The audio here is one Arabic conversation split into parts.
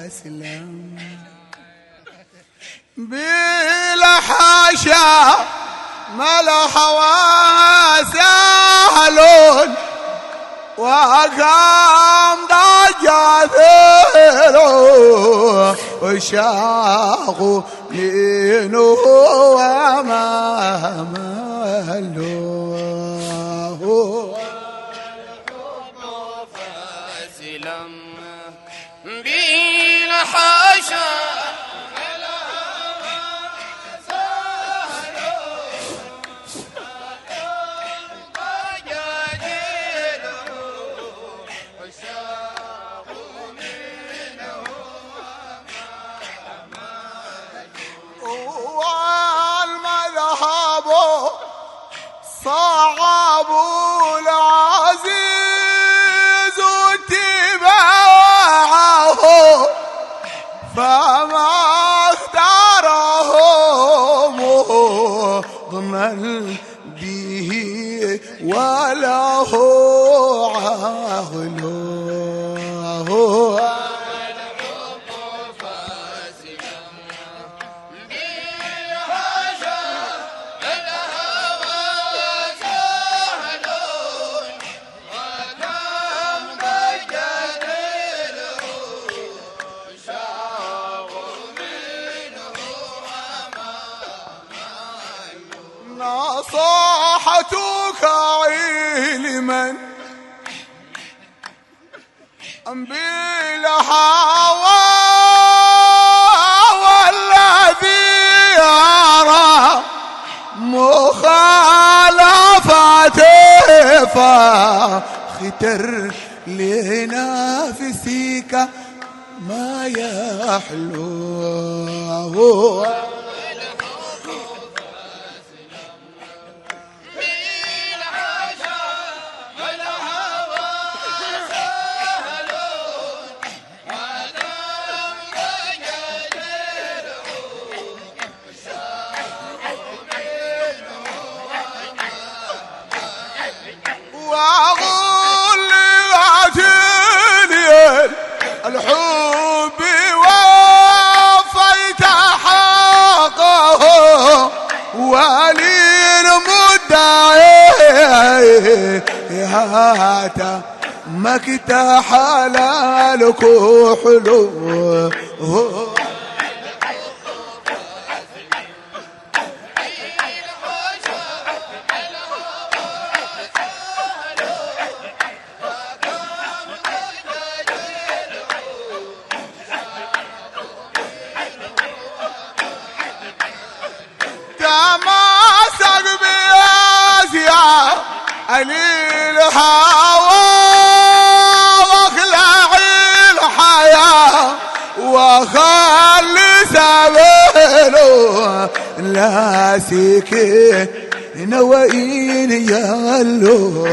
واسلم بلا حاشا ملح وسهلون وكم ضجاثيرو وشاقوا لينو وما ملو فاسلم بلا حاشا صعب العزيز اتباعه فما اختاره مضمن به وله عهله نصاحتك علما بالهوى والذي يرى مخالفته فاختر لنفسك ما يحلو الحب وفيت حقه وللمدعي هاتا مكت حلالك حلو تماسك بأزياء الهوى واخلع الحياة وخلي سبيله لاسكين نوين يالو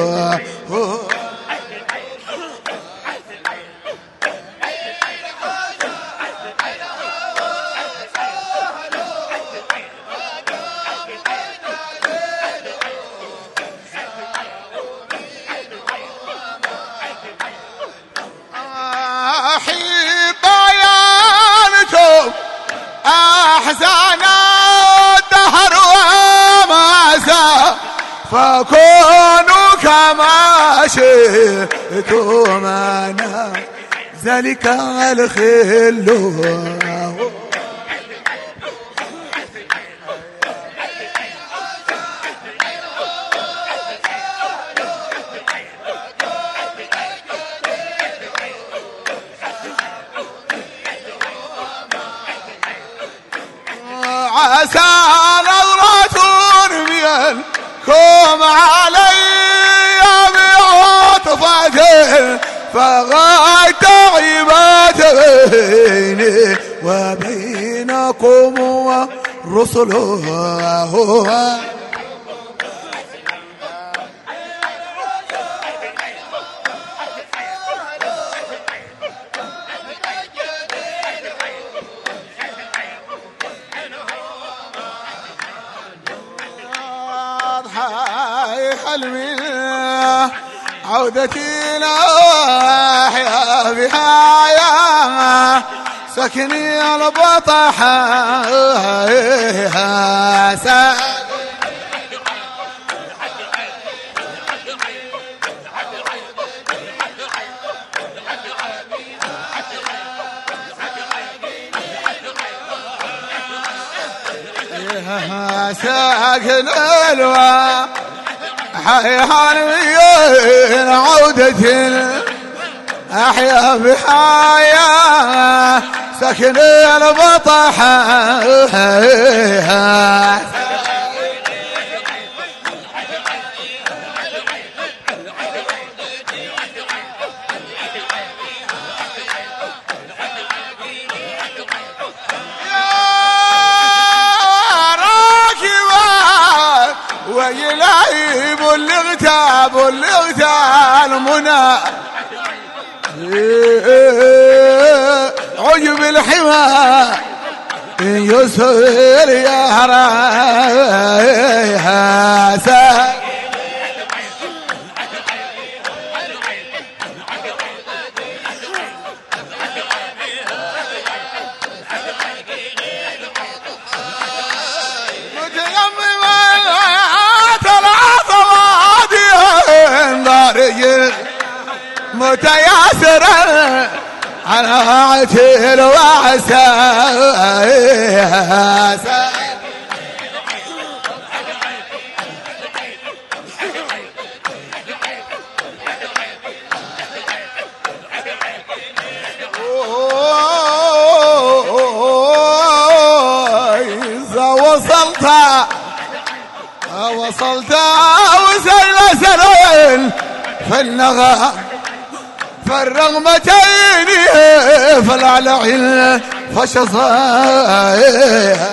أحزان الدهر وماسى فكونوا كما شئتم أنا ذلك الخل عسى نظرة منكم علي بعطفة فغايت عباد بيني وبينكم ورسله حلمي عودتي لا أحيا بها سكني البطحة ساكن الوا حيحانويين عودة أحيا بحياة سكن البطحة ويلعب اللغتال منى عجب الحمى يسهر يا راسه متياسرا على عتيل وعسى وصلت وسيل سنين في النغى فالرغمتين فالعلعين فشصا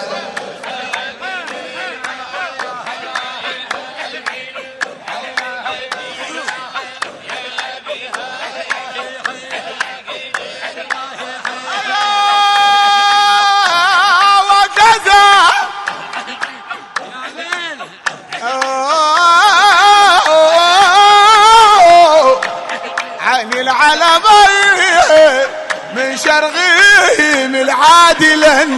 من شرقهم العادلا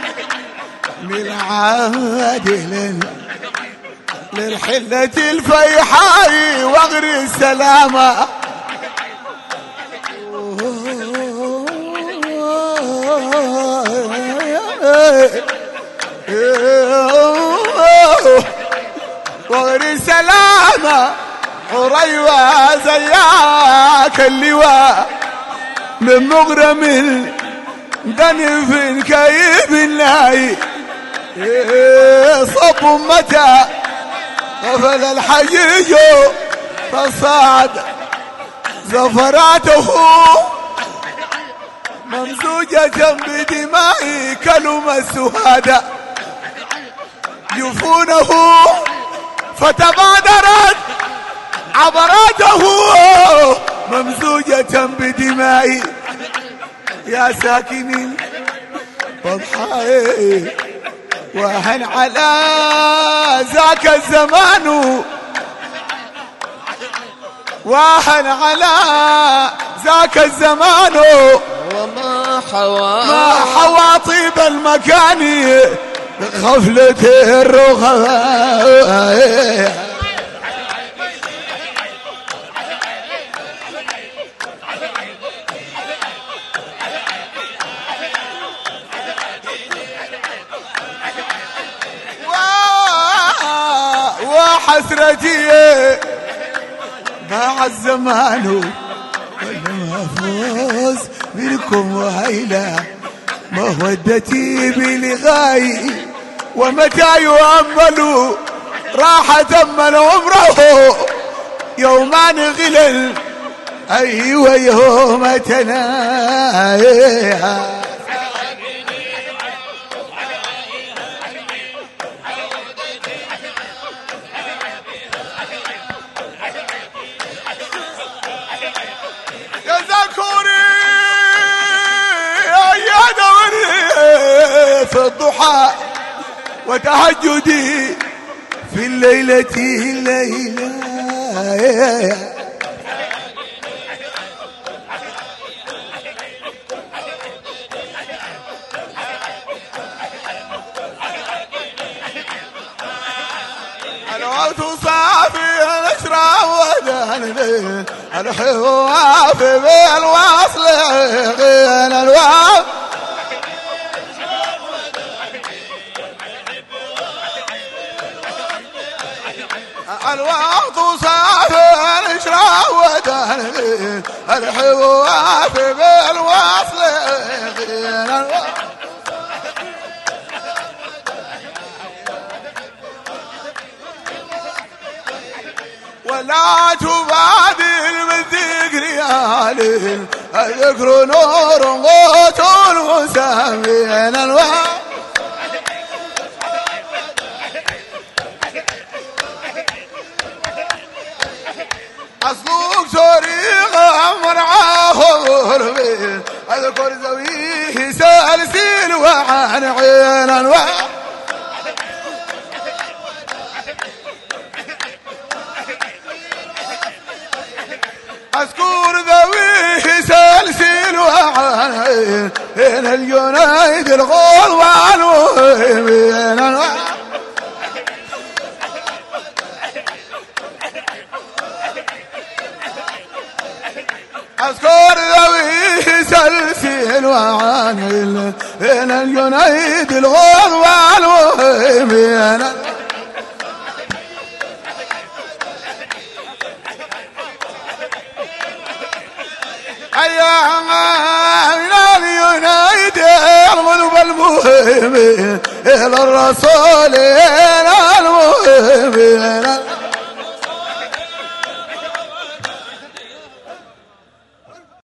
للحلة الفيحاء وغر السلامة وغر السلامة حريوة زياك اللواء من مغرم دنف كيب الناي صب متى غفل الحجيج فصعد زفراته ممزوجة بدماء كلم السهادة جفونه فتبادرت عبراته ممزوجة بدمائي يا ساكنين وضحاي وهن على ذاك الزمان وهن على ذاك الزمان وما حوى طيب المكان غفلة الرخاء حسرتي مع الزمان ولما فوز منكم وهيلا مودتي بلغاي ومتى يؤمل راح تمن عمره يومان غلل أيوة يوم تنايها في الضحى وتهجدي في الليلة وتصافي الاشراب ودهن الحواف بالوصل غين الواب الوقت صافي الاشراب ودهن الحواف بالوصل غين الواب ولا تبادل بالذكر يا ليل الذكر نور غوت وسامين الوهاب أصلوك طريقة مرعاه غربي اذكر زويه سالسين وعن عين الوهاب أذكر ذويه سلسل وعين الجنيد الغول والوهمين أذكر ذويه سلسل وعين الجنيد الغول والوهمين أيام من اليونايد الغلب المهم إلى الرسول إلى المهم